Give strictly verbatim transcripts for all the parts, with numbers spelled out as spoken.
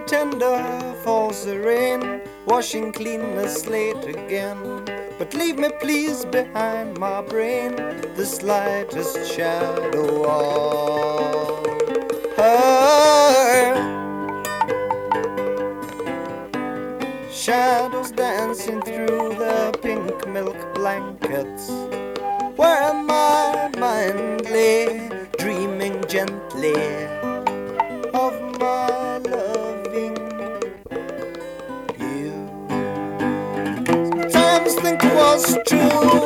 tender falls the rain, washing clean the slate again. But leave me please behind my brain the slightest shadow of her. Shadows dancing through the pink milk blankets, where my mind lay, dreaming gently of my loving you. Sometimes think it was true,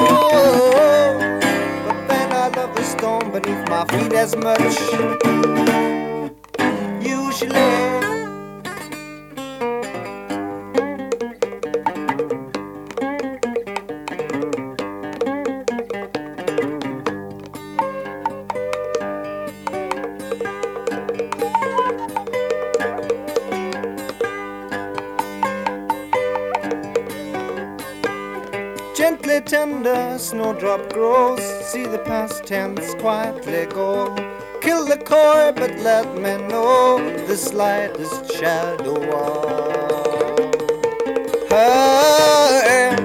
but then I love the stone beneath my feet as much. Usually gently tender snowdrop grows, see the past tense quietly go. Kill the core but let me know the slightest shadow of her.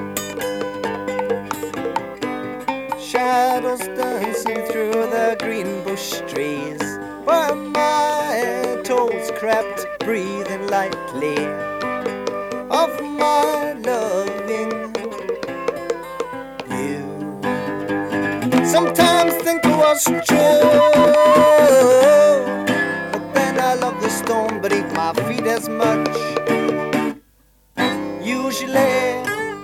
Shadows dancing through the green bush trees, where my toes crept, breathing lightly of my loving. Sometimes think it was true, but then I love the stone beneath my feet as much. Usually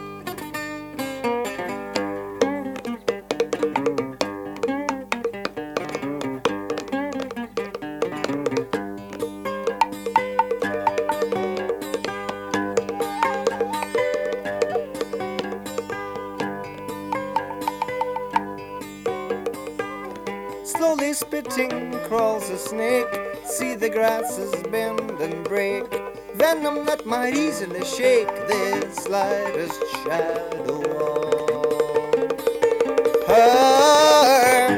slowly spitting crawls a snake, see the grasses bend and break. Venom that might easily shake the slightest shadow of her.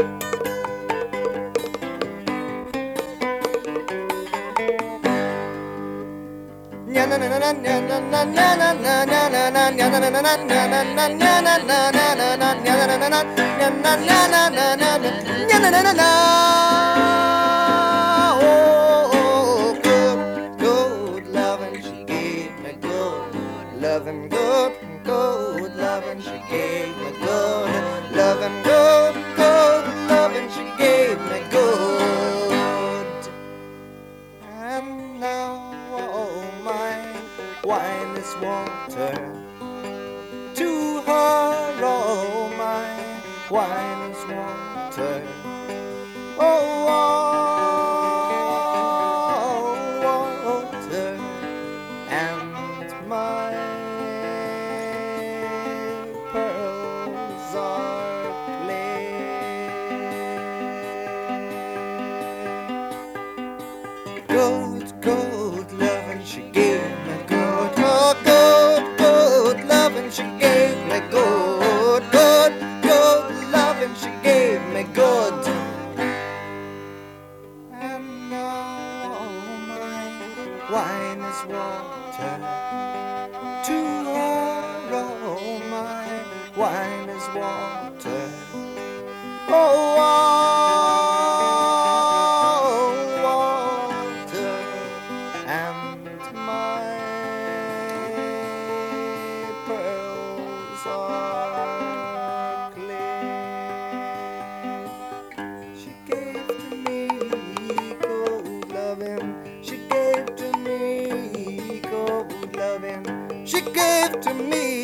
Na na na na na na na na na na na na na na na na na. Oh, good, good loving she gave me, good loving, good, good loving she gave me, good loving, good, good loving she gave me, good. And now all my wine is water to her, all my wine is water. Oh, all water, and my pearls are clear. Good, good loving she gave me, good, oh, good, good loving she gave me, good, good, good loving she gave me, good. Wine is water to her, oh my wine is water. Oh, all water, and my pearls are clear. She gave to me gold loving, she gave to me, she gave to me